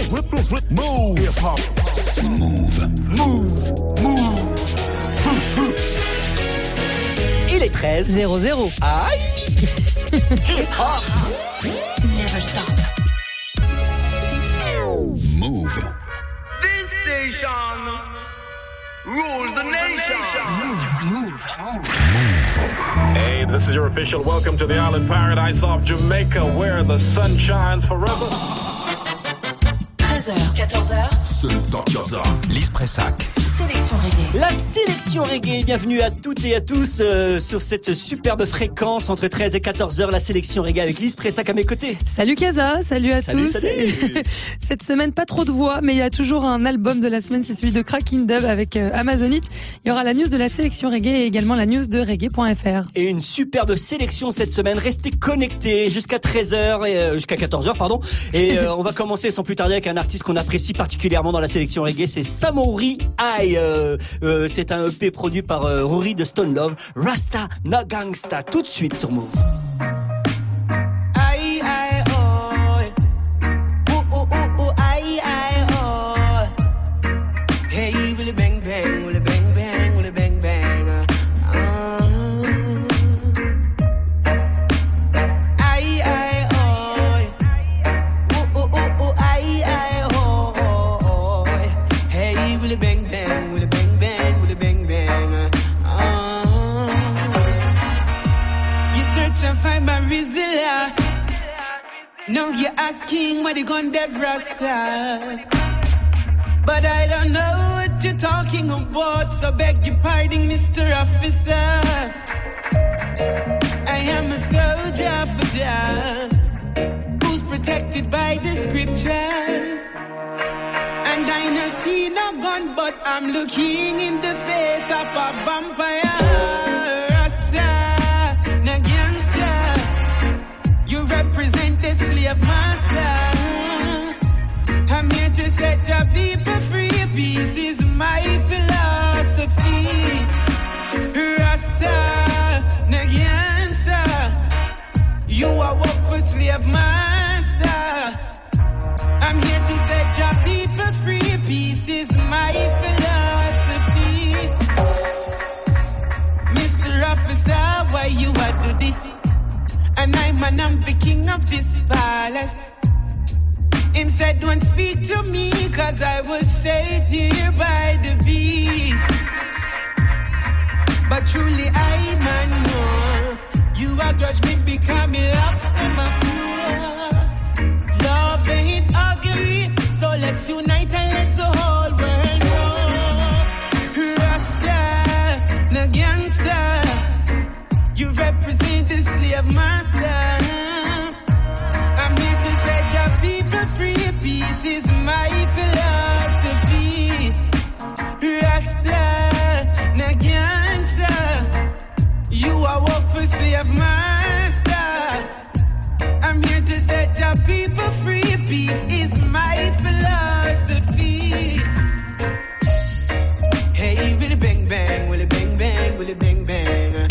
Move. Hip-hop. Move. Move. Move. Il est 13:00. Aïe. Hip-hop. Never stop. Move. This station rules the nation. Move. Hey, this is your official welcome to the island paradise of Jamaica, where the sun shines forever. 13h, 14h. C'est le Dr. Kaza. Lise Pressac. Sélection reggae. La sélection reggae, bienvenue à toutes et à tous sur cette superbe fréquence entre 13 et 14h, la sélection reggae avec Lise Pressac à mes côtés. Salut Kaza, salut à tous. Salut. Cette semaine, pas trop de voix, mais il y a toujours un album de la semaine, c'est celui de Cracking Dub avec Amazonite. Il y aura la news de la sélection reggae et également la news de reggae.fr. Et une superbe sélection cette semaine, restez connectés jusqu'à 13h et jusqu'à 14h pardon. Et on va commencer sans plus tarder avec un artiste qu'on apprécie particulièrement dans la sélection reggae, c'est Samory Aye. C'est un EP produit par Rory de Stone Love, Rasta Na Gangsta, tout de suite sur Move. Aye, aye, oh. Oh, oh, oh, oh, aye, aye, oh. Hey, will it bang, bang, will it bang, bang, will it bang, bang. Aye, aye, oh. Oh, oh, oh, oh, aye, aye, oh, oh, oh. Hey, will it bang, bang, will it bang, bang, will it bang, bang. You search and find my Rizilla. Now you're asking what you gonna dev Rasta. But I don't know what you're talking about, so beg your pardon, Mr. Officer. I am a soldier for Jah, who's protected by the scriptures. And I no see no gun, but I'm looking in the face of a vampire. Rasta, no gangster. You represent the slave master. I'm here to set the people free. Peace is my philosophy. Rasta, no gangster. You are work for slave master. I'm here to set the people free. Peace is my philosophy. Mr. Officer, why you are do this? And I'm the king of this palace. Him said, don't speak to me, cause I was saved here by the beast. But truly I man know, you are grudge me because me locks to my floor. Love ain't ugly, so let's unite and let the whole world know. Rasta, no gangster, you represent the slave master. I'm here to set your people free. Peace is my philosophy. Rasta, no gangster, you are work for slave master. I'm here to set your people free. Peace is my philosophy. Hey, will it bang bang, will it bang bang, will it bang bang.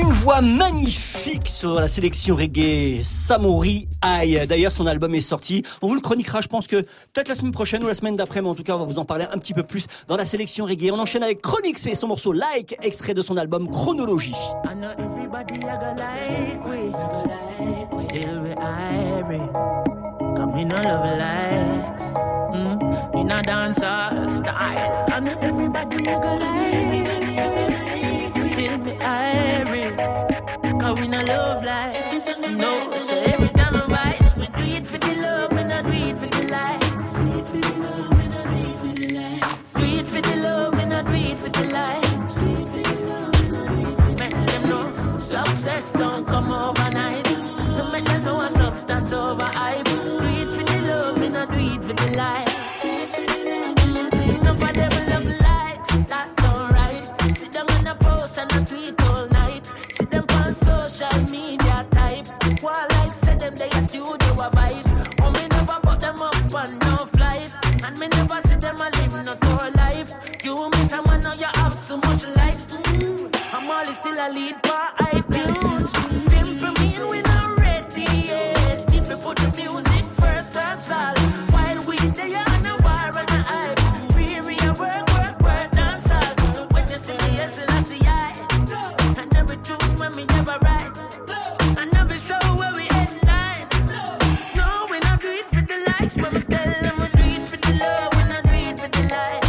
Une voix magnifique sur la sélection reggae, Samori Aye. D'ailleurs, son album est sorti. On vous le chroniquera, je pense que peut-être la semaine prochaine ou la semaine d'après, mais en tout cas, on va vous en parler un petit peu plus dans la sélection reggae. On enchaîne avec Chronix et son morceau Like, extrait de son album Chronologie. I know everybody I go like we, still we irie. Come in all of likes, in a dancehall style. I know everybody I go like, still we irie. Come in a love likes, no. So every time I rise, we do it for the love, we not do it for the likes. Do it for the love, we not do it for the likes. Do it for the love, we not do it for the likes. Do it for the love, we not do it for the likes. Make them know success don't come overnight. No make them know a substance over hype. Do it for the love, we not do it for the likes. Enough of them love likes, that's alright. Sit them on a post and a tweet all night. Sit them on social media type. While like said them they a studio a vice. Oh me never put them up on no flight. And me never see them a live no tour life. You miss someone now you have so much likes. I'm always still a lead by iTunes. Simple mean we not ready yet. If we put the music first, that's all. While we there on a war and a hype. We work, dance all. When you see me, yes, I see I. And every tune when me never write. And every show where we headline. No, we not do it for the likes, but we tell them we do it for the love. We not do it for the likes.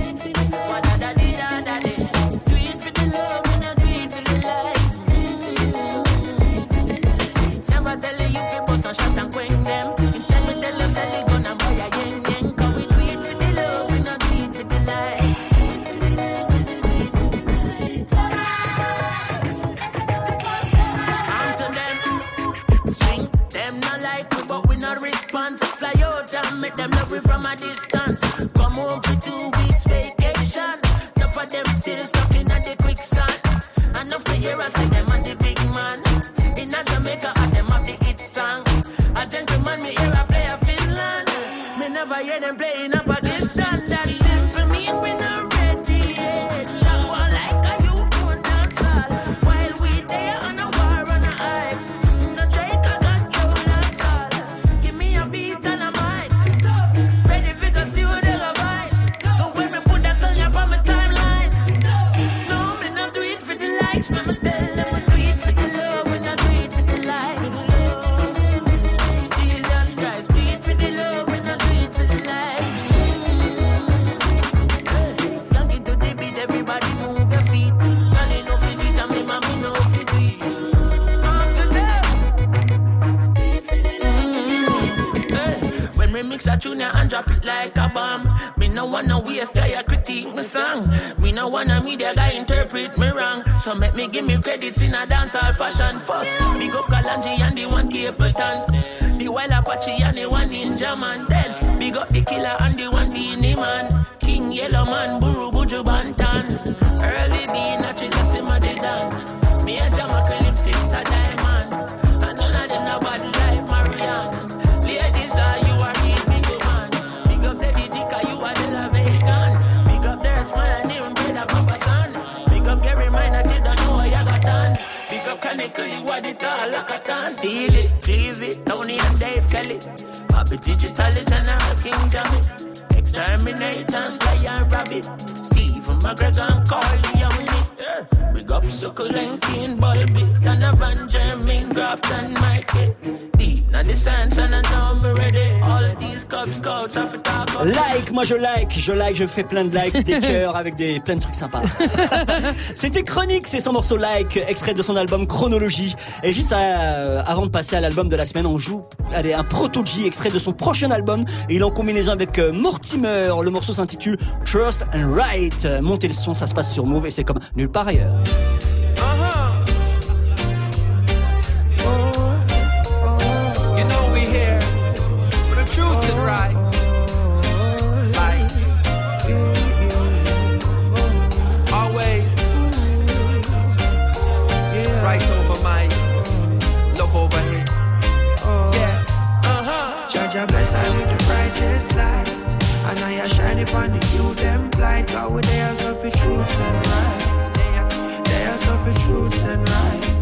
Fly out and make them love me from a distance. Come home for 2 weeks vacation. Enough of them still stuck in a the quicksand. Enough me hear I say them are the big man. In a Jamaica and them have the hit song. A gentleman me hear I play a Finland. Me never hear them playing a Pakistan. That simple mean we not ready yet. That one like a you on dance hall. While we there on a war on a hype. No take a control that's all. Give me a beat and a mic. Ready for the studio voice. But when me put that song up on my timeline. No, me not do it for the likes. Me tell them we do it for the love. We not do it for the likes. Jesus Christ, do it for the love. We not do it for the likes. Song it to the beat, everybody move your feet. Girl, you know fit it and me mommy know fit it. After that, when we mix a tune and drop it like a bomb. Me no wanna waste guy critique my song. Me no wanna media guy interpret me wrong. So make me give me credits in a dancehall fashion first. Big up Kalanji and the one Capleton. The Wild Apache and the one Ninja Man. Then big up the Killer and the one Beanie Man. King Yellow Man, Buru Buju Bantan. Early B, naturally simmer the dan. Me and Jamaica Lip Sister Diamond. And none of them no bad like Marianne. Ladies, you are his big man. Big up Lady Dika, you are the La Vegan. Big up Dirts, man, and even Brother Papa Son. Big up Gary Miner, you don't know what you got done. Big up Kaneko, you are the tall like a tan. Steal it, cleave it, Tony and Dave Kelly. Happy Digital it and all King Jammy. Exterminate and slay and rabbit. Stephen McGregor and Carly Young. Big up Succulent, King Bulby. Donovan, Jermaine, Graft and Mikey. Deep, now the science and I know me ready. All of these Cub Scouts have to talk about. Like, moi je fais plein de likes, des cœurs avec plein de trucs sympas. C'était Chronix et son morceau Like, extrait de son album Chronologie. Et juste avant de passer à l'album de la semaine, on joue un Proto-G, extrait de son prochain album. Et il est en combinaison avec Mortimer. Le morceau s'intitule Trust and Right. Montez le son, ça se passe sur Move et c'est comme nulle part ailleurs. You know we here for the truth and right. Like always right over my love over here. Yeah. Judge bless I with the brightest light. And now you shine upon the youth them blind. God with their stuff for truth and right. Their stuff for truth and right.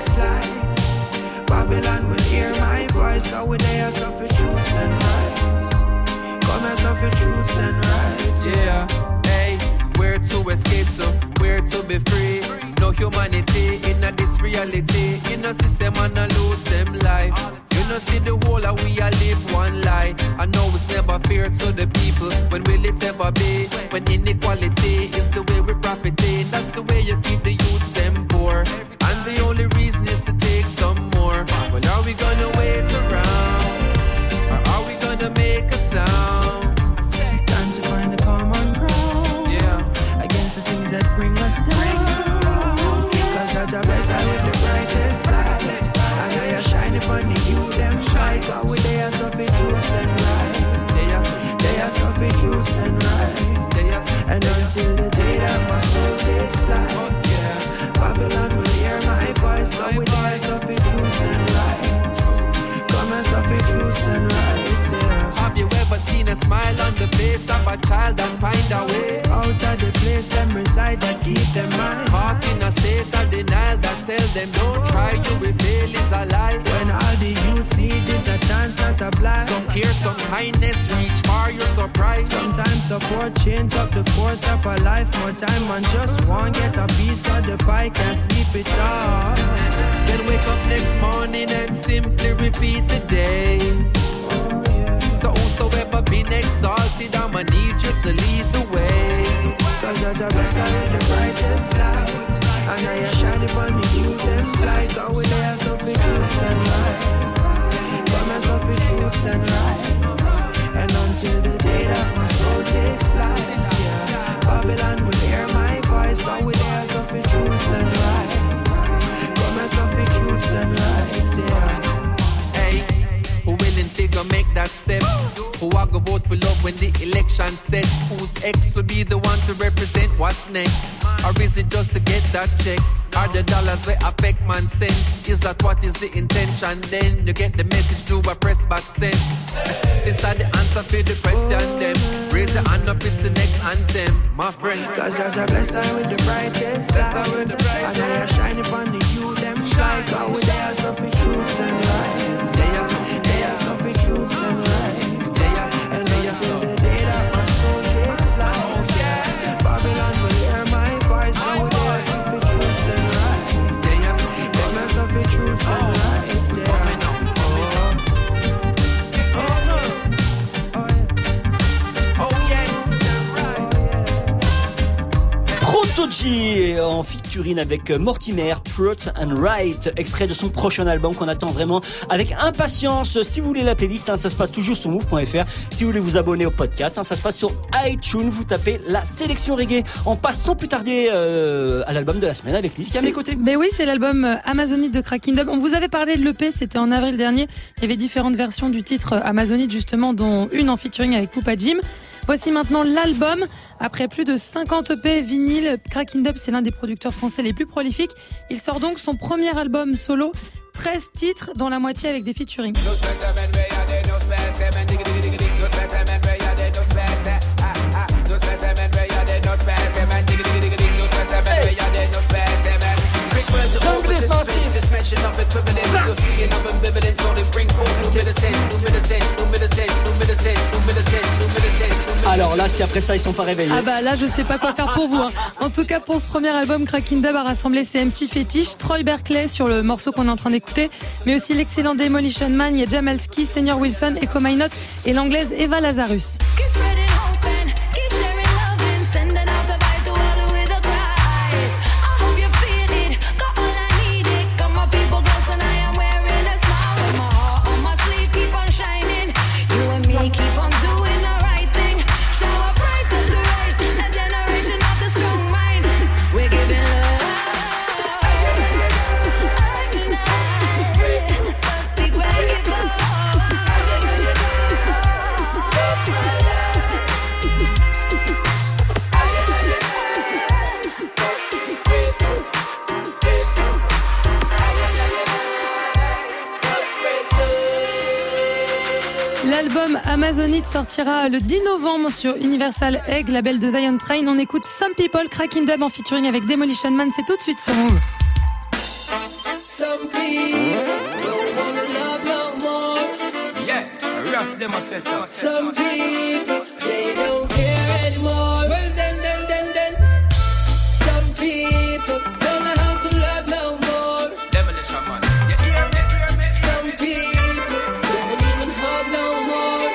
takes flight. Babylon will hear my voice, cause we there suffer truths and rights. Come and suffer truths and rights. Yeah, hey, where to escape to, where to be free. No humanity in this reality. In a system and I lose them life. You know see the whole of we a live one lie. I know it's never fair to the people. When will it ever be? When inequality is the way we profiting. That's the way you keep the youths them poor. And the only reason is to take some more. Well, are we gonna wait around? Or are we gonna make a sound? Time to find a common ground. Yeah. Against the things that bring us down. Cause Jaja bless I with the brightest light. And now you're shining upon the youth them shine. Cause we they are suffering truths and right. They are suffering truths and right. And until the day that my soul takes flight, Babylon will hear my voice. Cause we they are suffering truths and right. Come and suffer truths and rights, yeah. Have you ever seen a smile on the face of a child and find a way out of the place them reside that keep them mind? Caught in a state of denial that tell them don't try, you will fail is a lie. When all the youths need is a chance, not a blind. Some care, some kindness, reach far, you're surprised. Sometimes support, change up the course of a life. More time and just one get a piece of the pie, can't sleep it off. Then wake up next morning and simply repeat the day. So whosoever been exalted, I'ma need you to lead the way. Cause you're the best with the brightest light. And now you're shining upon the youth them light. Cause we there suffer truths and rights. Come and suffer truths and rights. And until the day that my soul takes flight, yeah, Babylon will hear my voice. Cause we there suffer truths and rights. Come and suffer truths and rights, yeah. Who willing to go make that step? Who I go vote for love when the election's set? Whose ex will be the one to represent what's next? Or is it just to get that check? Are the dollars will affect man's sense? Is that what is the intention? Then you get the message through a press back send. This are the answer for the question them. Raise your hand up, it's the next anthem, my friend. Cause you're the blessed with the brightest light. And now you're shining upon the youth them shine. Cause we there suffer truths and rights. They are suffering truths and rights. And until the day that my soul takes flight, Babylon will hear my voice. Now we there suffer truths and rights. They are suffering truths and rights, yeah. Protoji en featuring avec Mortimer, Truth and Right, extrait de son prochain album qu'on attend vraiment avec impatience. Si vous voulez la playlist, ça se passe toujours sur move.fr. Si vous voulez vous abonner au podcast, ça se passe sur iTunes. Vous tapez la sélection reggae. On passe sans plus tarder à l'album de la semaine avec Lise qui est à mes côtés. Mais oui, c'est l'album Amazonite de Cracking Dub. On vous avait parlé de l'EP, c'était en avril dernier. Il y avait différentes versions du titre Amazonite justement, dont une en featuring avec Poupa Jim. Voici maintenant l'album. Après plus de 50 EP vinyle, Cracking Dub, c'est l'un des producteurs français les plus prolifiques. Il sort donc son premier album solo, 13 titres, dont la moitié avec des featuring. Alors là, si après ça ils sont pas réveillés. Ah bah là, je sais pas quoi faire pour vous. Hein. En tout cas, pour ce premier album, Cracking Dub a rassemblé ses MC fétiches, Troy Berkeley sur le morceau qu'on est en train d'écouter, mais aussi l'excellent Demolition Man, il y a Jamalski, Senior Wilson, Echo Minot et l'anglaise Eva Lazarus. L'album Amazonite sortira le 10 novembre sur Universal Egg, label de Zion Train. On écoute Some People, Cracking Dub en featuring avec Demolition Man. C'est tout de suite sur Move. Some don't wanna love no more. Yeah, rest them say so. Some people, they don't care anymore. Well then. Some people don't know how to love no more. Demolition man, you hear me? Some people don't even hug no more.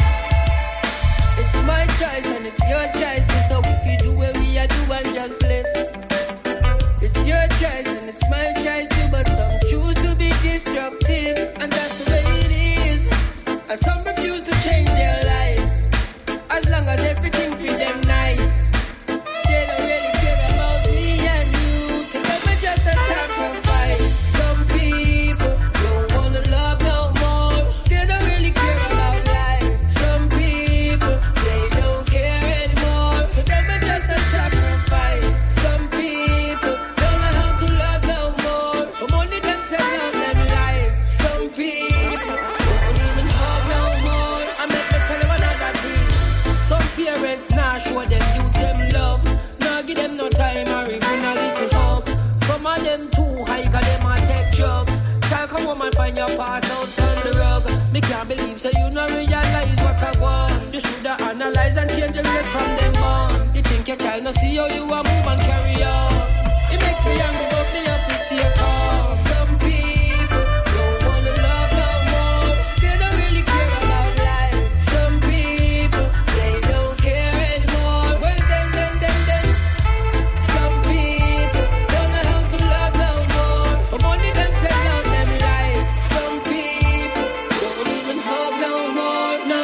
It's my choice and it's your choice. So if you do what we are do and just live. It's your choice and it's my choice too. But some choose to be destructive, and that's the way it is. And some refuse to change their life, as long as everything for them nice. They don't really care about me and you, 'cause them are just a sacrifice. Some people don't wanna love no more. They don't really care about life. Some people, they don't care anymore, 'cause them are just a sacrifice. Some people don't know how to love no more. But money themselves out them life. Some people don't even hug no more. I make me tell them another thing. Some parents nah show them youth them love. Nah give them no time or even a little hug. Some of them too high 'cause them a take drugs. Child come home and find your pass out on the rug. Me can't believe so you not realize what I want. You shoulda analyze and change your rate from them on. You think your child no see how you a move and carry on. It makes me angry but me have to stay calm. Some people don't wanna love no more. They don't really care about life. Some people, they don't care anymore. Well then. Some people don't know how to love no more. For money themselves out them life. Some people don't even hug no more. No.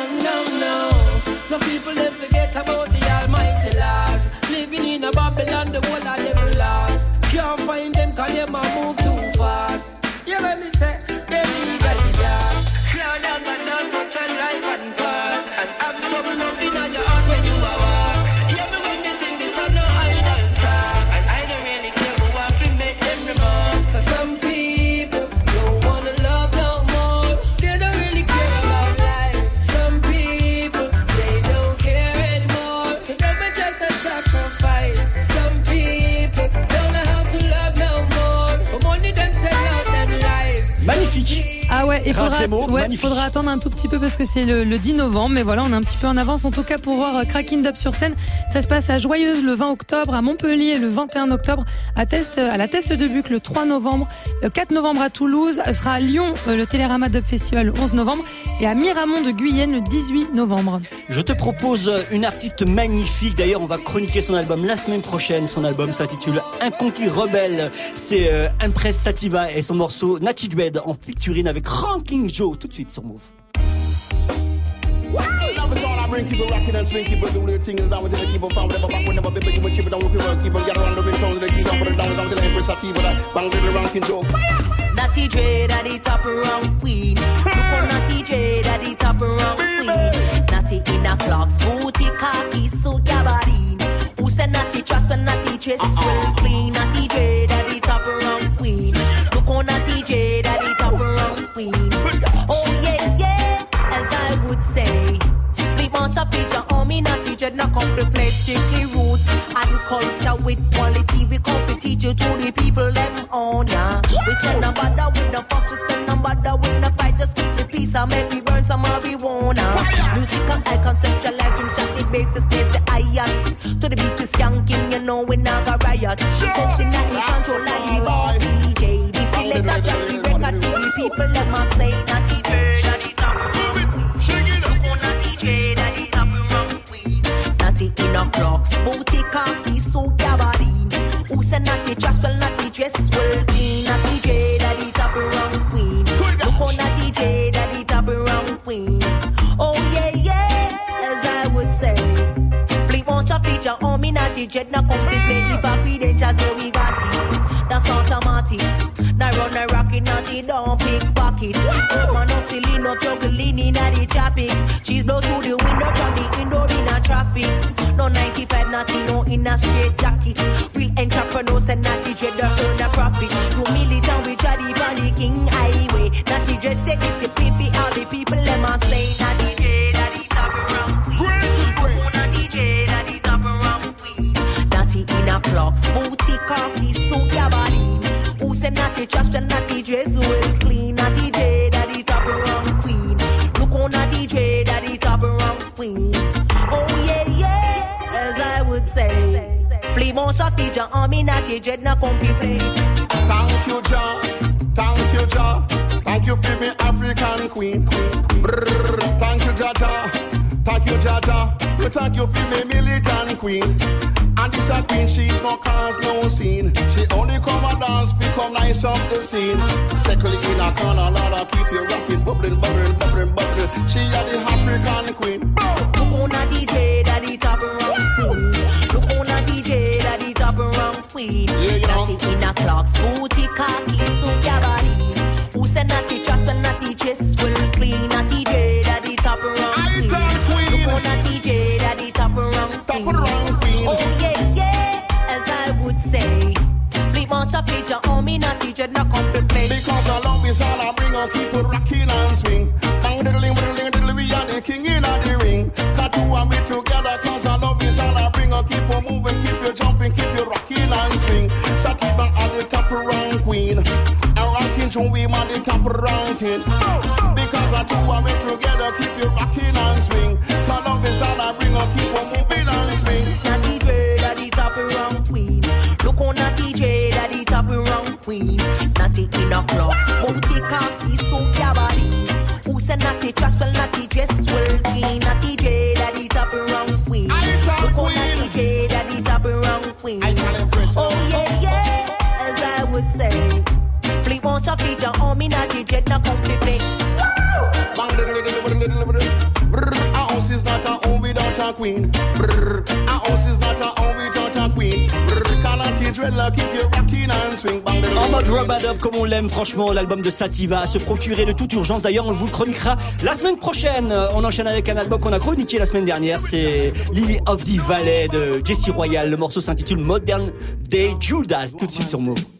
No people them forget about the almighty laws. Living in a Babylon, the whole of them lost. Can't find them 'cause them a move too fast. You hear me say, they legally lost. Slow down, but don't touch your life and pass. And have some love in your heart when you are walk. You ever when you think this on no idle talk. And I don't really care who I feel make them remark. For some people don't wanna love no more. They don't really care about life. Some people, they don't care anymore. To them it's just a sacrifice. Some people don't know how to love no more. For money themselves out them life. Magnifique. Ah ouais, il Grâce des mots, magnifique. faudra attendre un tout petit peu parce que c'est le 10 novembre. Mais voilà, on est un petit peu en avance en tout cas pour voir Cracking Dub sur scène. Ça se passe à Joyeuse le 20 octobre, à Montpellier le 21 octobre, à la Teste de Buc le 3 novembre, le 4 novembre à Toulouse, ce sera à Lyon le Télérama Dub Festival le 11 novembre et à Miramont de Guyenne le 18 novembre. Je te propose une artiste magnifique. D'ailleurs, on va chroniquer son album la semaine prochaine. Son album s'intitule Un conquis rebelle. C'est Empress Sativa et son morceau Natty Dread en featuring avec Ranking Joe. Tout de suite sur Move. Love is all I bring, keep it rocking and swing, keep it do their thing, and I'm gonna keep it found, never back, never be, you chip it down, keep it gather on the ring, pound the keys, I'm gonna down, I'm gonna Empress Sativa, bang the Ranking Joe. Natty Dread at the top around queen. Look on Natty Dread at the top around queen. Natty in a clocks, booty, khaki, suit, gabardine. Who said Natty trust when Natty dress well clean? Natty Dread at the top around queen. Look on Natty Dread at the top around queen. Oh yeah, as I would say. Big monster feature on me, Natty Dread, not come to play strictly roots and culture with quality. We come to teach you to the people them on ya. We send no bother with the fuss, we send no bother with the fight. Just keep the peace and make we burn some marijuana. Music and I conceptualize from shot the basis, stays the hi-hats. To the beat we skanking, you know we not a riot. Posting that we control like the boss DJ. We select a track, we break a TV. People let me say Natty Dread, Natty top around queen. Look on Natty Dread, Natty top around queen. Natty in a clocks, booty, khaki, so gabardine. Who said Natty trash, well Natty dress well clean. Natty Dread, Natty top around queen. Look on Natty Dread, Natty top around queen. Oh yeah, as I would say. Flip on your feature on me, Natty Dread, not completely. If I credentials, so we got it. That's automatic. Now run a rocket, Natty don't pick pocket. Oh man, no silly, no juggling in the tropics. She's blow through the window from the indoor in a traffic. No 95, Natty, no in a straight jacket. Real entrepreneurs and Natty Dread, the earn a profit. You militant, we try the Bonnie King Highway. Natty Dread, stay discipline for all the people, let me say. Natty Dread, Natty top around queen. Oh, Natty Dread, Natty top around queen. Natty in a clocks, booty, khaki, suit, gabardine. Who said Natty natty trash when natty dress well clean. Natty J, daddy top around queen. Look on natty J, daddy top around queen. Oh yeah, yeah, as I would say. Flea mon shot feature on me, natty dread na compete. Thank you, Jah. Thank you, Jah. Thank you for me African queen. Brrr. Thank you, Jah Jah. Thank you, Jah Jah. Thank you for me militant queen. And this a queen, she's no cause, no scene. She only come and dance, become nice up the scene. Tickle in a corner, Lord, I keep you rocking, bubbling, bubbling, bubbling, bubbling. She a the African queen. Look on a DJ, daddy top around queen. Look on a DJ, daddy top around queen. Natty in a clocks, booty, khaki, suit, gabardine. Who said natty trash when natty chest will clean? Natty J, daddy top around queen. Look on a DJ, daddy top around queen. Oh yeah, yeah, as I would say. Fleet monster feature on me, natty dread not come to play. Because our love is all I bring on, keep it rocking and swing. Bang diddling, diddling, diddling, we are the king in the ring. Got two and me together, cause our love is all I bring on. Keep on moving, keep you jumping, keep you rocking and swing. Sativa at the top around queen. And ranking to we man the top ranking. Because our two and me together, keep you rocking and swing. Cause love is all I bring on, keep on moving and swing. Natty J, daddy top around queen. Look on Natty J, daddy top around queen. Natty in a clocks, booty, khaki, suit, gabardine. Who said natty trash, well natty dress well clean. Natty J, daddy top around queen. Look on Natty J, daddy top around queen. Oh yeah, yeah, as I would say. Fleet won't shop feature on me, natty jet not come to play. Our house is not our home without a queen. Our house is not our home without a queen. En mode rub-a-dub comme on l'aime, franchement, l'album de Sativa à se procurer de toute urgence. D'ailleurs, on vous le chroniquera la semaine prochaine. On enchaîne avec un album qu'on a chroniqué la semaine dernière. C'est Lily of the Valley de Jessie Royal. Le morceau s'intitule Modern Day Judas. Tout de suite sur Move.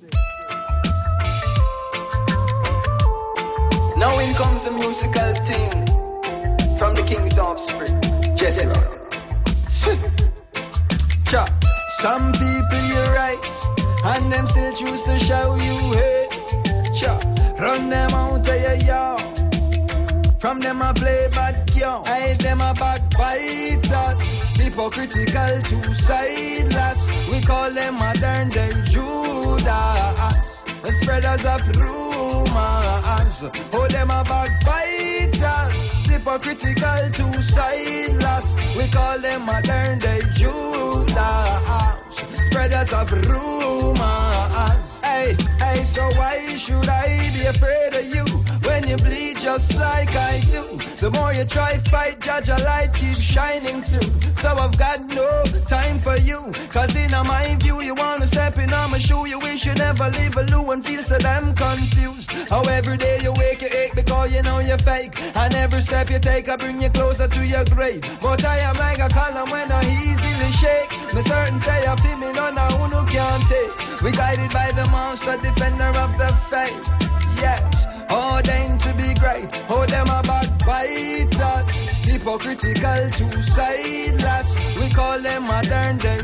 Now in comes the musical thing from the King's Offspring, Jessie Royal. Some people you're right, and them still choose to show you hate. Run them out of your yard. From them I play bad game, I them a backbiters. Hypocritical, two-sideless. We call them modern day Judas, the spreaders of rumors. Oh, them a backbiters. Hypocritical, two-sideless. We call them modern day Judas, spreaders of rumors. Hey, hey, so why should I be afraid of you when you bleed just like I do? The more you try fight, judge a light keeps shining through. So I've got no time for you, cause in my view you wanna step in on my shoe. You wish you never leave a loo and feel so damn confused. How every day you wake you ache because you know you're fake, and every step you take I bring you closer to your grave. But I am like a column when I easily shake. Me certain say I feel me none of who no can't take. We guided by the monster, defender of the faith. Yes, ordained to be great. Oh, them a backbiters, hypocritical, two-sideless. We call them modern day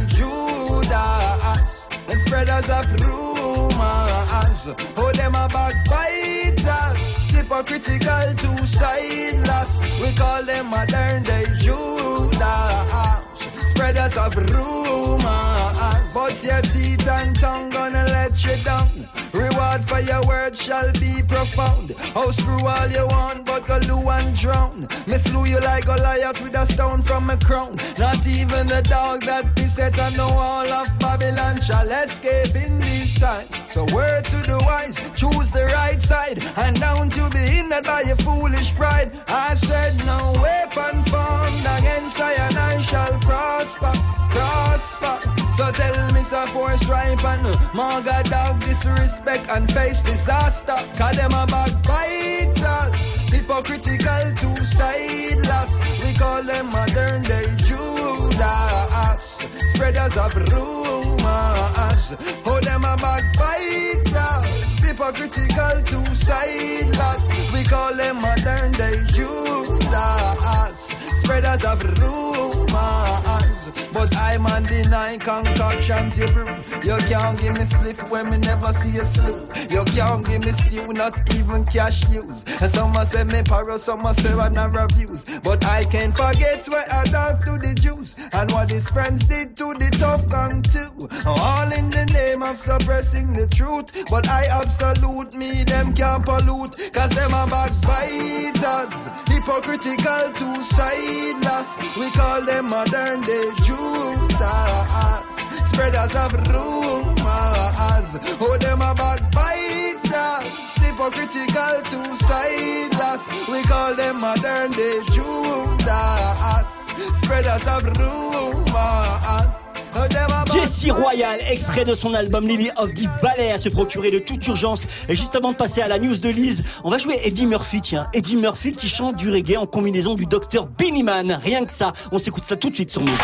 Judas, the spreaders of rumors. Oh, them a backbiters, hypocritical, two-sideless. We call them modern day Judas, spreaders of rumors. But your teeth and tongue gonna let you down. Reward for your words shall be profound. Oh, screw all you want, but go loo and drown. Me slew you like Goliath with a stone from a crown. Not even the dog that be set on the wall of Babylon shall escape in this time. So word to the wise, choose the right side, and don't you be hindered by your foolish pride. I said no weapon formed against I and I shall prosper, prosper. So tell me some force ripe and maga dog disrespect and face disaster. Cause them a backbiters, hypocritical, two-sideless. We call them modern day Judas, spreaders of rumors. Oh, them a backbiters, hypocritical, two-sideless. We call them modern day Judas, spreaders of rumors. buzz. But I'm on the 9 concoctions you brew. You can't give me spliff when me never see a slew. You can't give me stew, not even cash use. And some say me paro, some say I never abuse. But I can't forget what Adolf to the Jews and what his friends did to the tough gang too. All in the name of suppressing the truth. But I absolute me, them can't pollute. Cause them are backbiters, hypocritical, two-sideless. We call them modern day Judas, spreaders of rumors. Oh, them are backbiters, hypocritical, two-sideless. We call them modern day Judas, spreaders of rumors. Jessie Royal, extrait de son album Lily of the Valley, à se procurer de toute urgence. Et juste avant de passer à la news de Lise, on va jouer Eddie Murphy, tiens. Eddie Murphy qui chante du reggae en combinaison du docteur Billy Man. Rien que ça, on s'écoute ça tout de suite sur nous.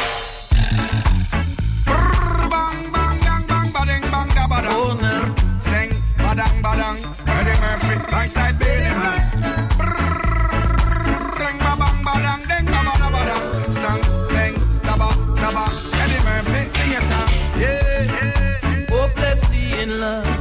Sing a song, yeah, hopelessly in love,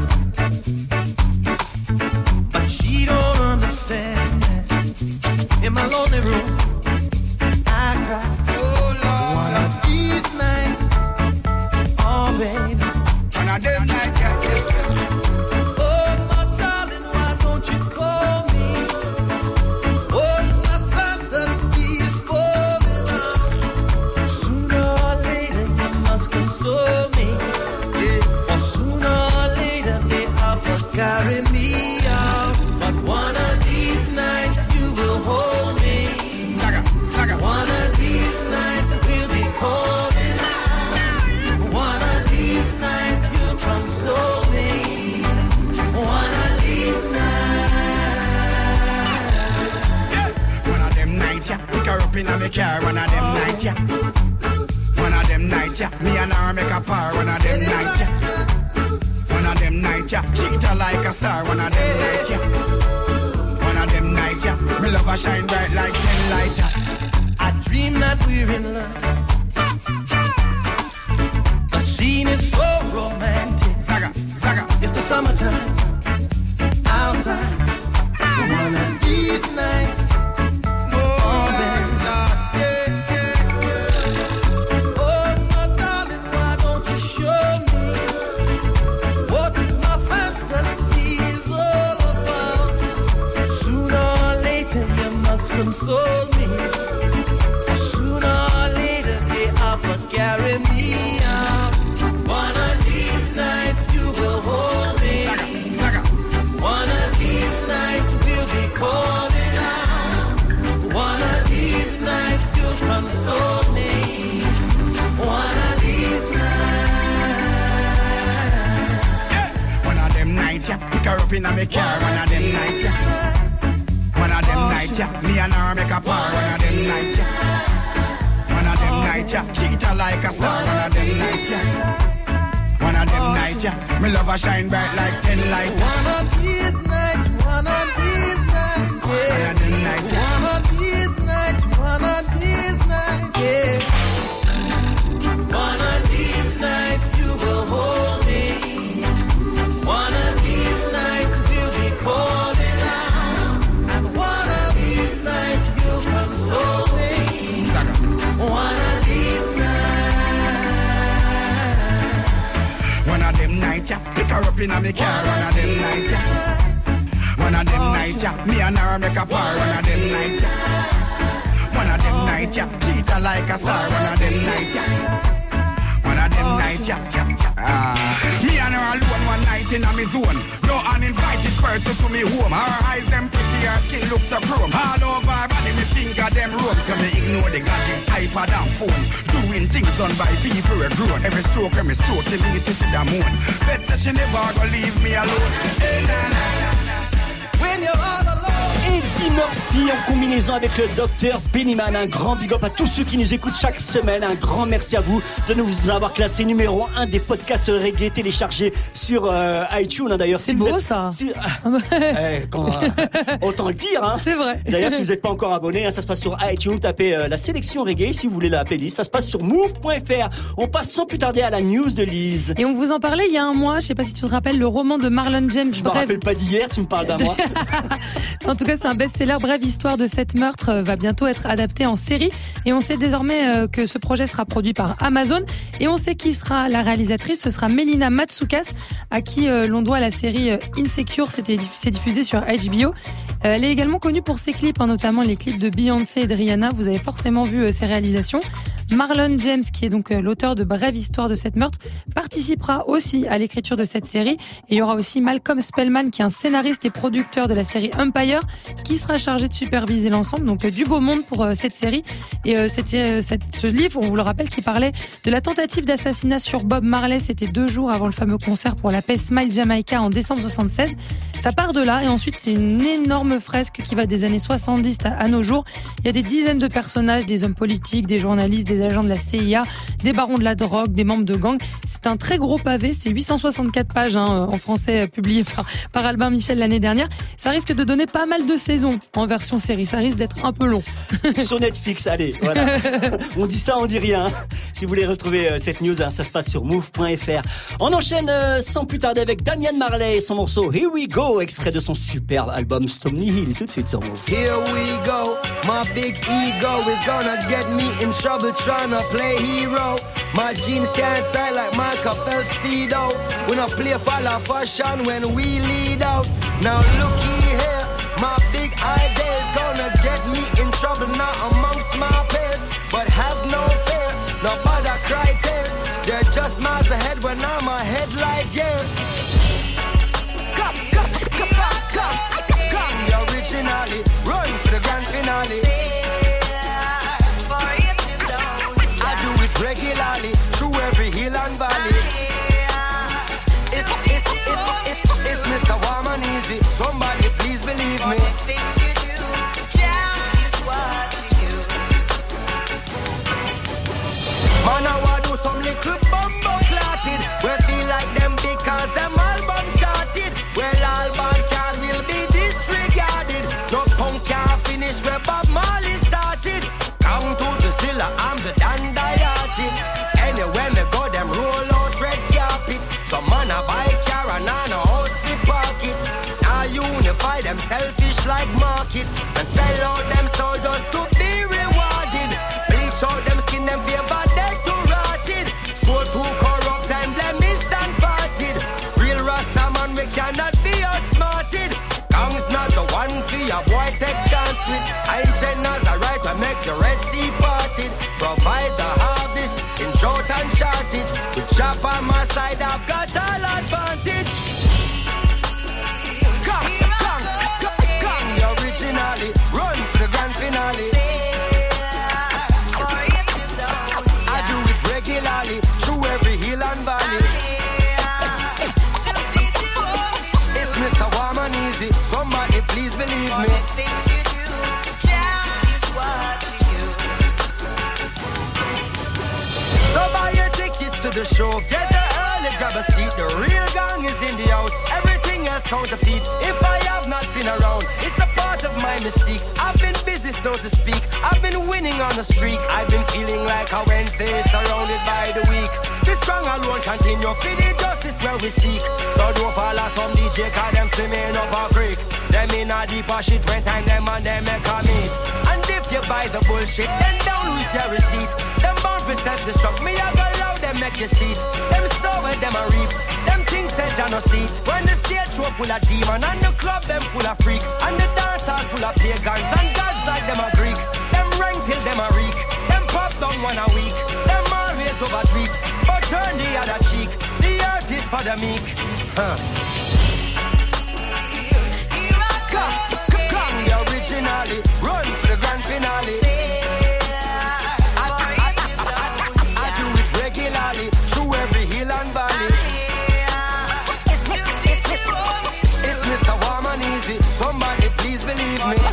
but she don't understand. In my lonely room, I cry. Oh Lord, one of these nights, oh baby, one of them nights, yeah. Oh my darling, why don't you call me? Oh my fantasy is falling out. Sooner or later you must console me, yeah. Or sooner or later they offer carry me out. But one of these nights you will hold me. Saga, saga. One of these nights we'll be calling out. One of these nights you'll console me. One of these nights. Yeah. One of them nights, yeah. Pick her up in a me car. One of them nights, yeah. One of them nights, yeah. Me and her make a par. One of them nights, yeah. One of them nights, yeah. Treat her like a star. One of them nights, yeah. One of them nights, yeah. Me love her shine bright like 10 lighter. I dream that we're in love. The scene is so romantic. Zaga, zaga. It's the summertime outside. One of these nights. Oh, baby. Oh, my darling, why don't you show me what my fantasy is all about? Sooner or later you must console me. Sooner or later they offer carry me out. One of these nights you will hold me. Saga, saga. One of these nights we'll be calling out. One of these nights you'll console me. One of these nights. Yeah. One of them nights, yeah. Pick her up in a me car. One of them nights, yeah. One of them nights, yeah. Me and her make a par. One of them nights, yeah. One of them nights, yeah. Treat her like a star. One of them nights, yeah. One of them nights, yeah. Me love her shine bright like 10 lights. One of these nights, one of these nights, yeah. One of them nights, yeah. One of these nights, one of these nights, yeah. One of these nights you will hold me. One of these nights we'll be calling out. And one of these nights you'll console me. Saga. One of these nights. One of them nights, yeah. Pick her up in a me car. One of them nights, yeah. One of them nights, yeah. Me and her make a par. One of them nights, yeah. One of them nights, yeah. Treat her like a star. One of them nights, yeah. One of them nights, yeah. Me and her alone one night in a me zone. No uninvited person to me home. Her eyes them pretty, her skin looks so chrome. All over her body me finger them rope. So me ignore the gadgets, iPad and phone. Doing things done by people who grown. Every stroke and me stroke, she lead to the moon. Bet she never gonna leave me alone. Hey, nah, nah, nah, nah. When you're all alone. Eddie Murphy en combinaison avec le Dr Bennyman. Un grand big up à tous ceux qui nous écoutent chaque semaine. Un grand merci à vous de nous avoir classé numéro 1 des podcasts reggae téléchargés sur iTunes. D'ailleurs, c'est beau ça. Autant le dire. Hein. C'est vrai. Et d'ailleurs, si vous n'êtes pas encore abonné, ça se passe sur iTunes. Tapez la sélection reggae si vous voulez la playlist. Ça se passe sur move.fr. On passe sans plus tarder à la news de Lise. Et on vous en parlait il y a un mois. Je sais pas si tu te rappelles le roman de Marlon James. Je me rappelle pas d'hier. Tu me parles d'un mois. En tout cas, c'est un best-seller. Brève histoire de 7 meurtres va bientôt être adapté en série. Et on sait désormais que ce projet sera produit par Amazon. Et on sait qui sera la réalisatrice. Ce sera Melina Matsoukas, à qui l'on doit la série Insecure. C'est diffusé sur HBO. Elle est également connue pour ses clips, notamment les clips de Beyoncé et de Rihanna. Vous avez forcément vu ses réalisations. Marlon James, qui est donc l'auteur de Brève histoire de 7 meurtres, participera aussi à l'écriture de cette série. Et il y aura aussi Malcolm Spellman, qui est un scénariste et producteur de la série Empire, qui sera chargé de superviser l'ensemble. Donc du beau monde pour cette série. Et ce livre, on vous le rappelle, qui parlait de la tentative d'assassinat sur Bob Marley. C'était 2 jours avant le fameux concert pour la paix Smile Jamaica en décembre 76. Ça part de là et ensuite c'est une énorme fresque qui va des années 70 à nos jours. Il y a des dizaines de personnages, des hommes politiques, des journalistes, des agents de la CIA, des barons de la drogue, des membres de gangs. C'est un très gros pavé, c'est 864 pages en français publié par Albin Michel l'année dernière. Ça risque de donner pas mal de saisons en version série, ça risque d'être un peu long. Sur Netflix, allez, voilà. On dit ça, on dit rien. Si vous voulez retrouver cette news, ça se passe sur move.fr. On enchaîne sans plus tarder avec Damian Marley et son morceau Here We Go, extrait de son superbe album Stony Hill, tout de suite sur Move. Here we go, my big ego is gonna get me in trouble trying to play hero. My jeans can't tie like Michael Phelps Speedo. We not play for la fashion when we lead out. Now looky here, my big idea is gonna get me in trouble now amongst my peers. But have no fear, no bother cry tears. They're just miles ahead when I'm ahead like years. Come, originally, run for the grand finale. I do it regularly, through every hill and valley. It's Mr. Warm and Easy, somebody please believe me. Man, I want to do some little bumbo clotted. We feel like them because them album charted. Well, album card will be disregarded. No punk can't finish where Bob Marley started. Come to the Zilla, I'm the Dandayati. Anywhere me go, them roll out red carpet. Some man a buy car and on a house to park it. Now unify them selfish like market. And sell out them soldiers to be rewarded. Bleach out them skin, them favor dead to rotted. Soul to corrupt and blemished and parted. Real Rasta man, we cannot be outsmarted. Gang's not the one for your boy take chance with. Hygieners are right to make the Red Sea parted. Provide the harvest in drought and shortage. With chop on my side, I've got all advantage. Come, originally, run for the grand finale. I do it regularly, through every hill and valley. It's Mr. Warm and Easy, somebody please believe me. So buy your tickets to the show, get there early, grab a seat. The real gang is in the house, everything else counterfeit. If I have not been around, it's a part of my mystique. I've been busy, so to speak, I've been winning on the streak. I've been feeling like a Wednesday surrounded by the week. The strong alone continue, for the justice where we seek. So don't follow some DJ, cause them swimming up a creek. Them in a deeper shit when time them and them make a meet. And if you buy the bullshit, then don't lose your receipt. Them bound for self-destruct, me I go loud, them make you see. Them sour, them a reap. Them things that you no see. When the stage show full of demon and the club them full of freak. And the dance hall full of pagans and gods like them a Greek. Them rank till them a reek. Them pop down one a week. Them always overtweet. But turn the other cheek. The earth is for the meek. Come, originally, run for the grand finale. I do it regularly, through every hill and valley. It's Mr. Warm and Easy, somebody please believe me.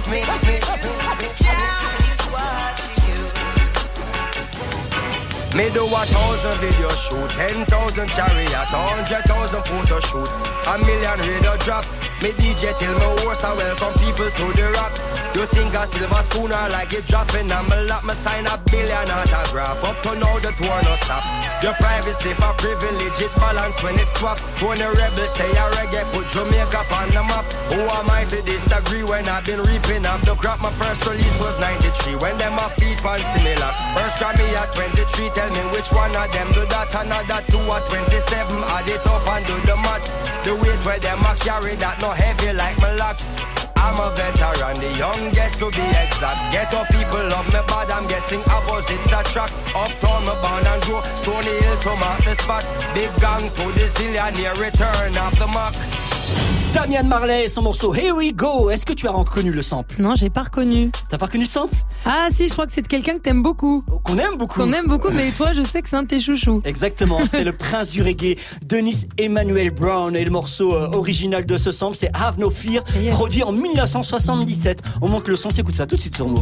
Me do 1,000 video shoot, 10,000 chariot, 100,000 photo shoot, 1,000,000 radio drop. Me DJ till me horse, I welcome people to the rock. You think a silver schooner like it dropping on my lap? Me sign a 1 billion autograph. Up to now the tour no stop. Your privacy for privilege, it balance when it swap. When the rebels say a reggae, put Jamaica on the map. Who am I to disagree when I've been reaping up the crop? My first release was 93, when them a feet on similar. First Grammy at 23, tell me which one of them do that. Another 2 at 27, add it up and do the maths. The weight where them a carry that no heavy like my locks. I'm a veteran, the youngest to be exact. Ghetto people love me bad, I'm guessing opposites attract. Uptown me born and grow, Stony Hill to mark the spot. Big gang to the zillionaire, return of the mark. Damian Marley et son morceau Here We Go. Est-ce que tu as reconnu le sample? Non, j'ai pas reconnu. T'as pas reconnu le sample? Ah si, je crois que c'est de quelqu'un que t'aimes beaucoup. Qu'on aime beaucoup. Qu'on aime beaucoup, mais toi, je sais que c'est un de tes chouchous. Exactement, c'est le prince du reggae, Dennis Emmanuel Brown. Et le morceau original de ce sample, c'est Have No Fear, produit en 1977. On monte le son, s'écoute ça tout de suite sur Move.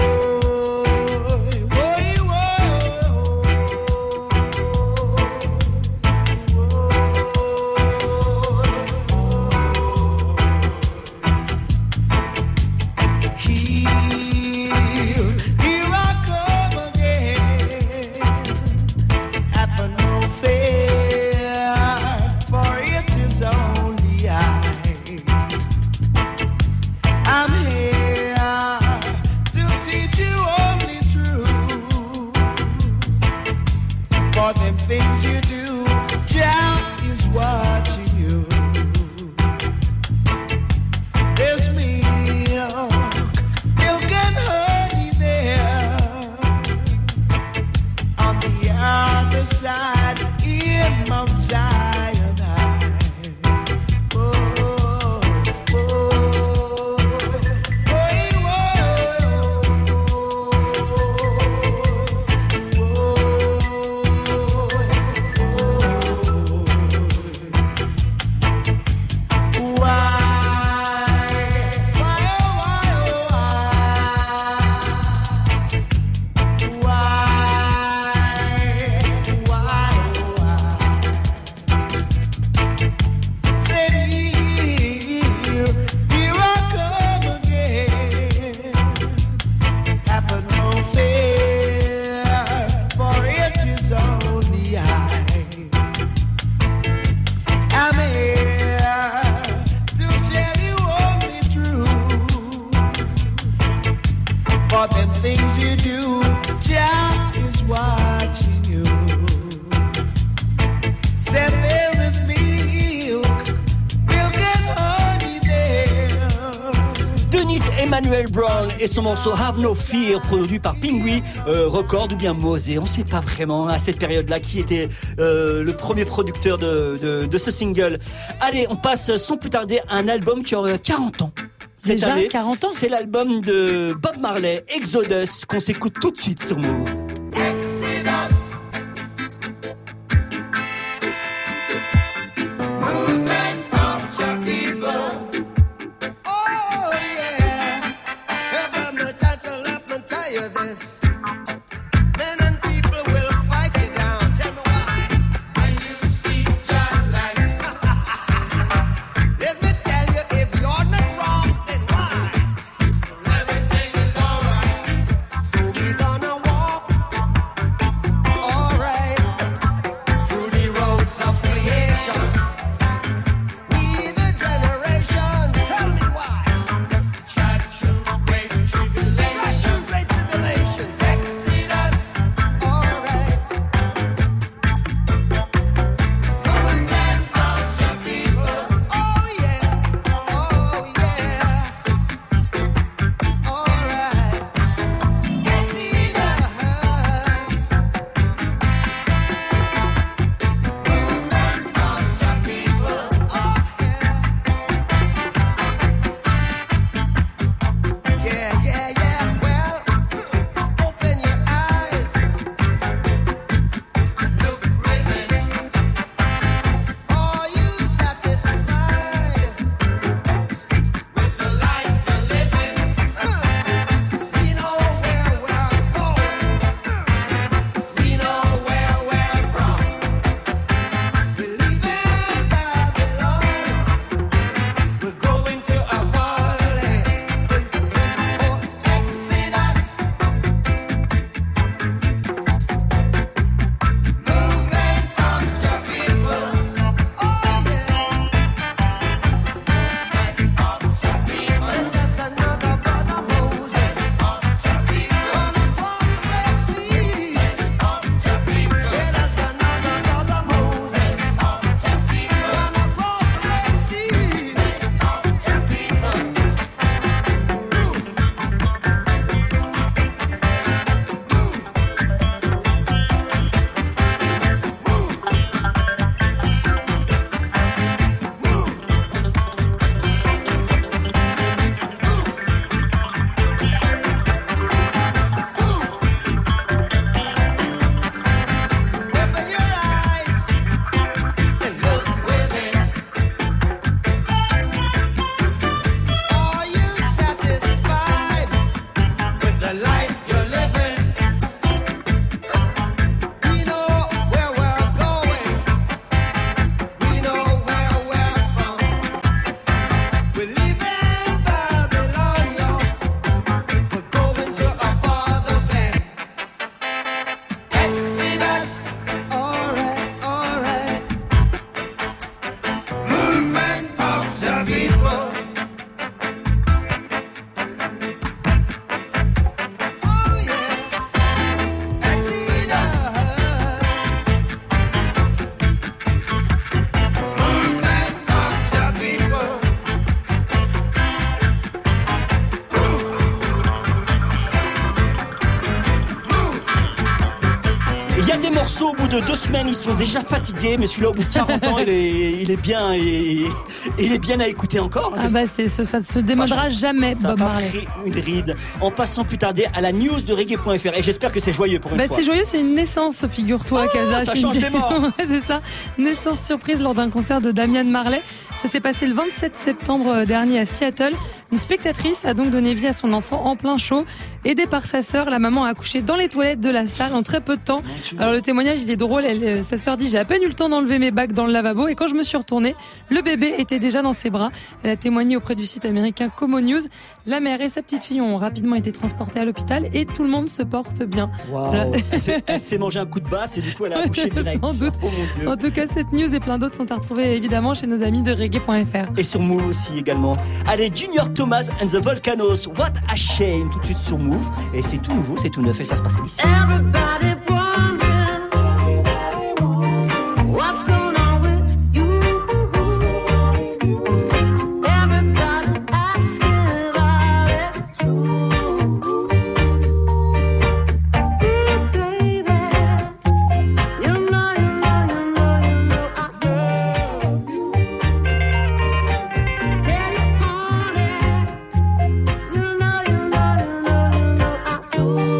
Emmanuel Brown et son morceau Have No Fear, produit par Pingui Record ou bien Mosé, on sait pas vraiment à cette période-là qui était le premier producteur de ce single. Allez, on passe sans plus tarder à un album qui aurait 40 ans. Cette Déjà année, 40 ans. C'est l'album de Bob Marley, Exodus, qu'on s'écoute tout de suite sur Move. morceau, au bout de 2 semaines, ils sont déjà fatigués, mais celui-là, au bout de 40 ans, il est bien et il est bien à écouter encore. Ah bah ça ne se démodera jamais, ça Bob a pas Marley. pris une ride. En passant plus tarder à la news de reggae.fr. Et j'espère que c'est joyeux pour une fois. C'est joyeux, c'est une naissance, figure-toi, Casa. Ça change des morts. Ouais, c'est ça. Naissance surprise lors d'un concert de Damian Marley. Ça s'est passé le 27 septembre dernier à Seattle. Une spectatrice a donc donné vie à son enfant en plein show. Aidée par sa sœur, la maman a accouché dans les toilettes de la salle en très peu de temps. Alors le témoignage, il est drôle. Sa sœur dit: j'ai à peine eu le temps d'enlever mes bacs dans le lavabo et quand je me suis retournée, le bébé était déjà dans ses bras. Elle a témoigné auprès du site américain Como News. La mère et sa petite fille ont rapidement été transportées à l'hôpital et tout le monde se porte bien. Wow. Voilà. Elle s'est mangé un coup de basse et du coup elle a accouché direct. Sans doute. Oh mon Dieu. En tout cas, cette news et plein d'autres sont à retrouver évidemment chez nos amis de reggae.fr. Et sur Move aussi également. Allez, Junior Thomas and the Volcanoes, What a Shame, tout de suite sur Move. Et c'est tout nouveau, c'est tout neuf et ça se passe ici. Everybody wondering what's going on with you. Everybody asking about it too. Ooh, baby, you know I love you. Tell you, honey, you know I do.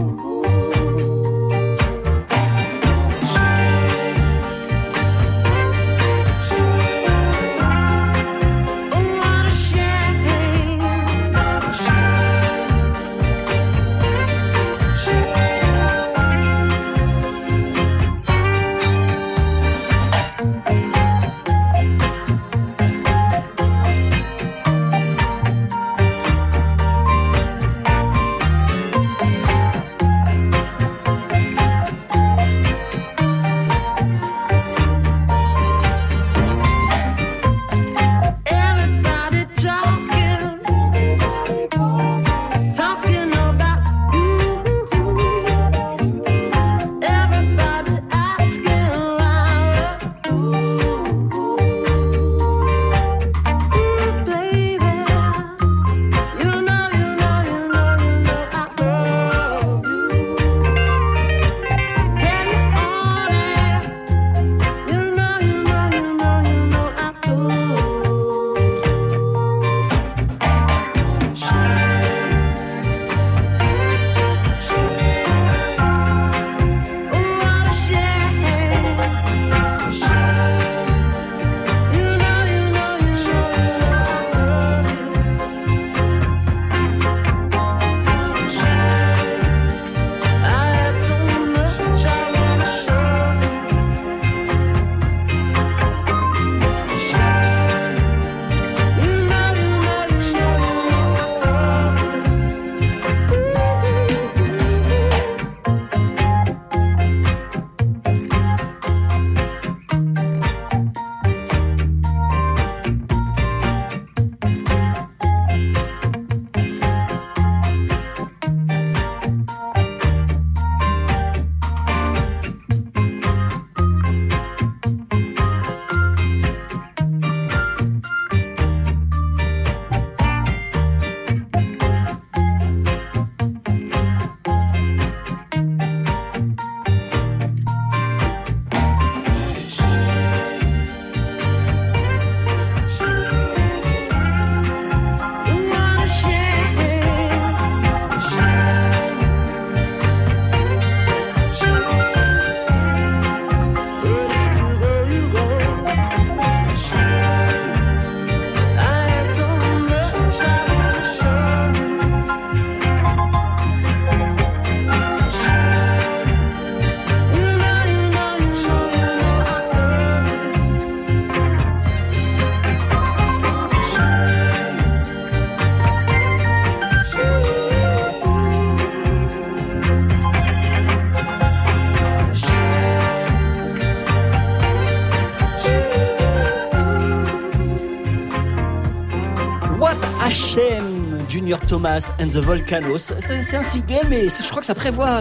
HM, Junior Thomas and the Volcanoes. C'est un single, mais je crois que ça prévoit.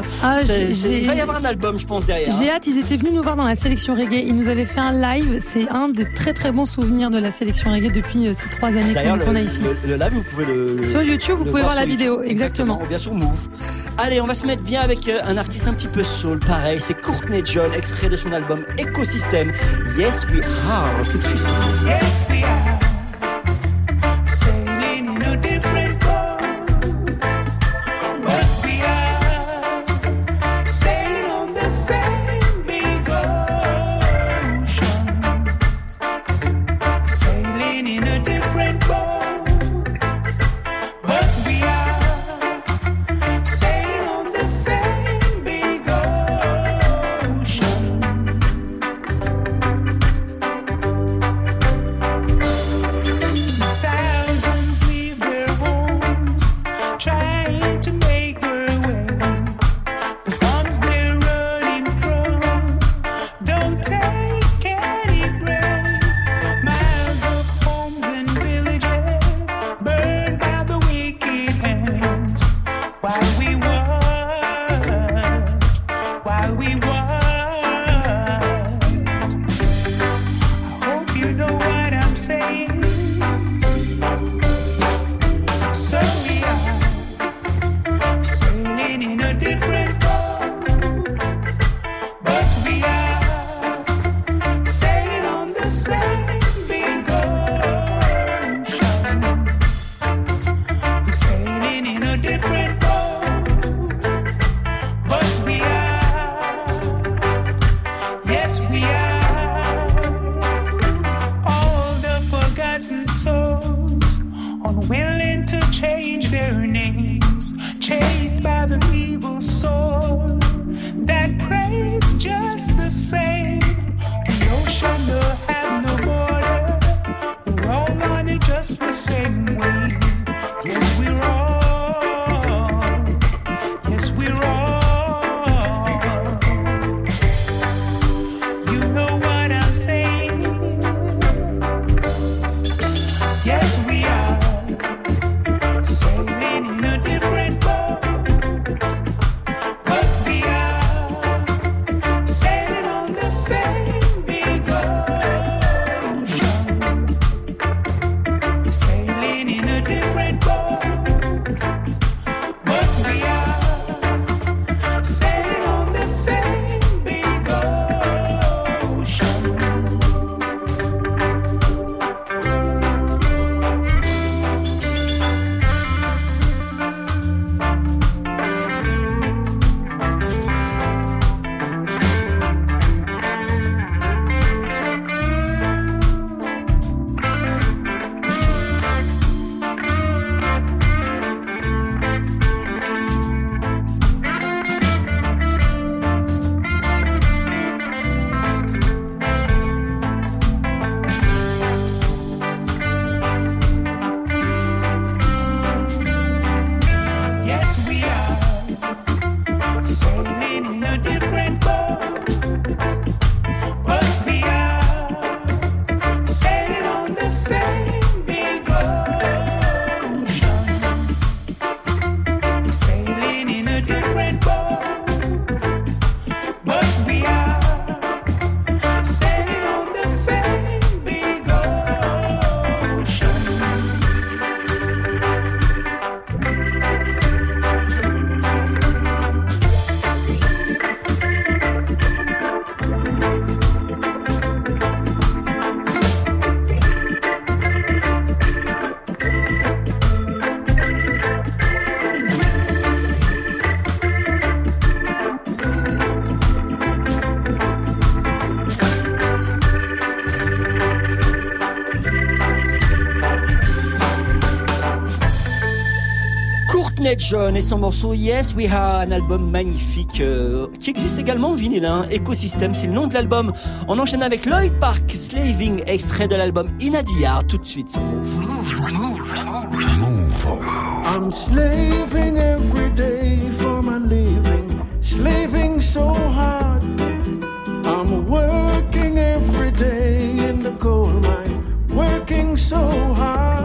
Il va y avoir un album, je pense, derrière. J'ai hâte, ils étaient venus nous voir dans la sélection reggae. Ils nous avaient fait un live. C'est un des très très bons souvenirs de la sélection reggae depuis ces 3 années qu'on a ici. Le live, vous pouvez sur YouTube, vous pouvez voir la vidéo. Exactement. Bien sûr, Move. Allez, on va se mettre bien avec un artiste un petit peu soul, pareil, c'est Courtney John, extrait de son album Ecosystem. Yes We Are, tout de suite. Yes, we are sailing in a different boat, but we are sailing on the same big ocean. Sailing in a different boat, but we are sailing on the same big ocean. Thousands leave their homes, trying to make their way. The bombs they're running from don't take any break. Miles of homes and villages burned by the wicked hands. While we watch, I hope you know what I'm saying. So we are sailing in a different boat, but we are sailing on the same big ocean. Sailing in a different boat, but we are, yes we are. All the forgotten souls, unwilling to change their names, chased by the evil soul that prays just the same. The ocean will have no border, we're all on it just the same way. Yes, we're all, yes, we're all. You know what I'm saying? Yes, we are sailing in a different boat, but we are sailing on the same big ocean. Sailing in a different boat, but we are sailing on the same big ocean. Yes, we are sailing in a different boat, but we are sailing on the same big ocean. Sailing in a different boat, but we are sailing on the same big ocean. Courtney John et son morceau Yes We Are, un album magnifique qui existe également en vinyle, hein. Ecosystem, c'est le nom de l'album. On enchaîne avec Lloyd Park, Slaving, extrait de l'album In a DR, tout de suite sur Move. I'm slaving every day for my living, slaving so hard. I'm working every day in the coal mine, working so hard.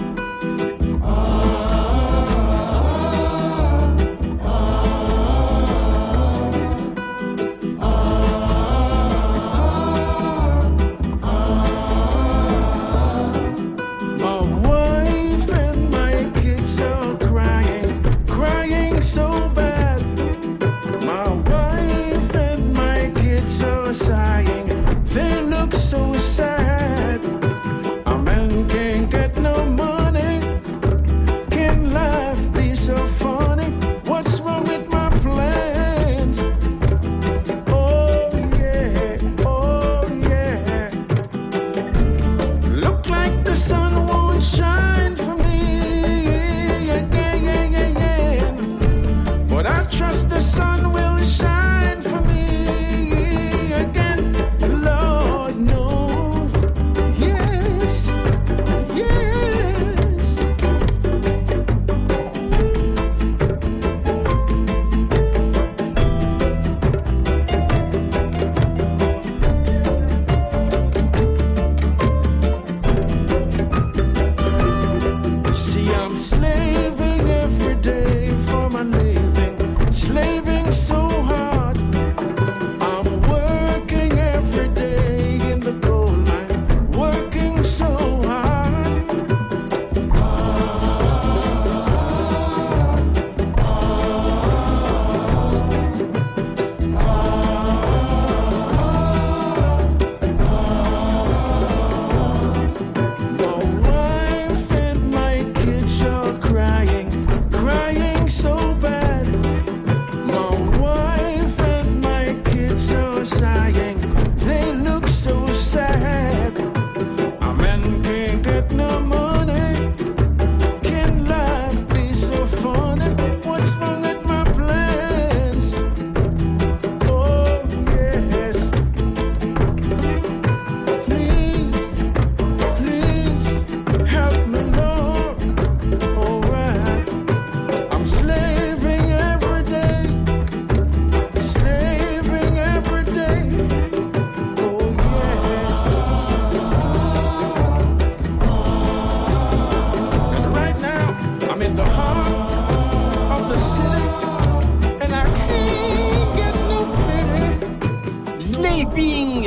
My wife and my kids are crying, crying so bad.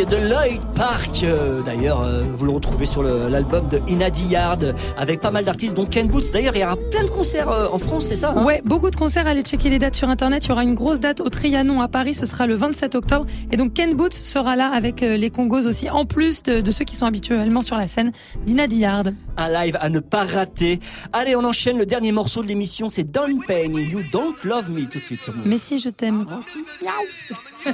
de Lloyd Park. D'ailleurs, vous le retrouvez sur l'album de Inadi Yard avec pas mal d'artistes, dont Ken Boots. D'ailleurs, il y aura plein de concerts en France, c'est ça, hein? Ouais, beaucoup de concerts. Allez checker les dates sur internet. Il y aura une grosse date au Trianon à Paris. Ce sera le 27 octobre. Et donc Ken Boots sera là avec les Congos aussi, en plus de ceux qui sont habituellement sur la scène d'Inadi Yard. Un live à ne pas rater. Allez, on enchaîne. Le dernier morceau de l'émission, c'est Don Payne et You Don't Love Me, tout de suite sur Move. Mais si, je t'aime. Moi aussi. Miaou.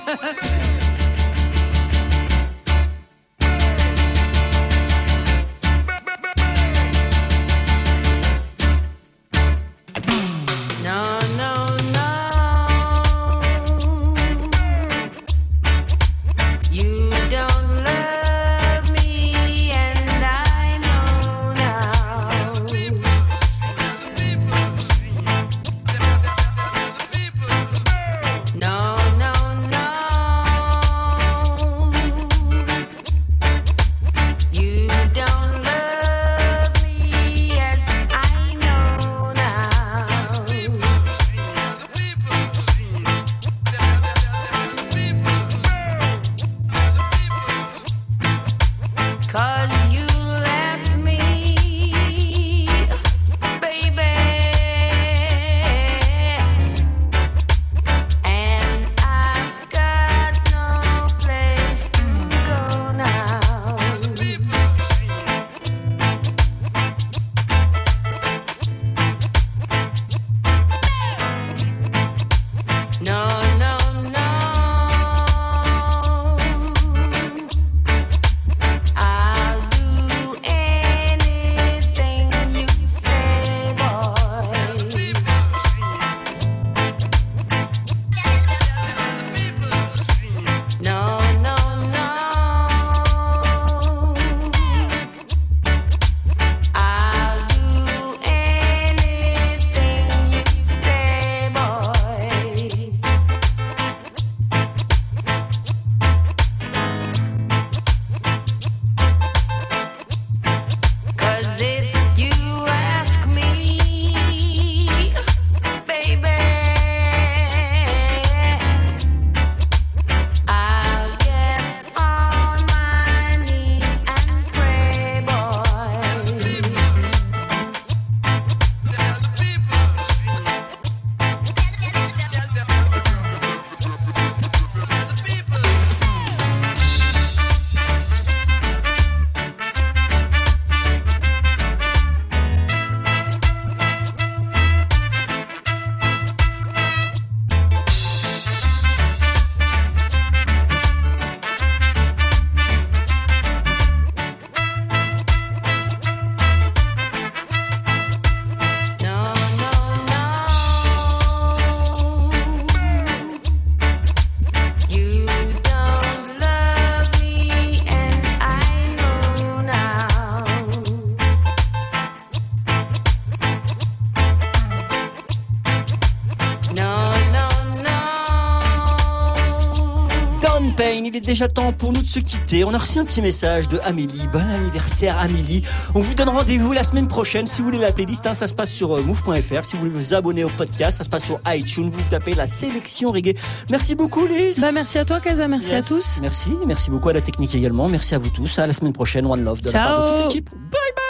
No, no, no. You don't love me, and I know now. No, no, no. You don't love me, yes, I know now. 'Cause you left me, baby, and I've got no place to go now. No, no, no. I'll do anything you say, boy. No, no, no. I'll do anything you say, boy. 'Cause if you ask me, baby, I'll get on my knees and pray, boy. No, no, no. You don't love me, and I know now. No, no, no. Don Payne, il est déjà temps pour nous de se quitter. On a reçu un petit message de Amélie. Bon anniversaire Amélie. On vous donne rendez-vous la semaine prochaine. Si vous voulez la playlist, ça se passe sur move.fr. Si vous voulez vous abonner au podcast, ça se passe sur iTunes. Vous tapez la sélection reggae. Merci beaucoup Lise. Merci à toi Kaza, merci à tous. Merci beaucoup à la technique également. Merci à vous tous. À la semaine prochaine. One love de la part de toute l'équipe. Bye bye.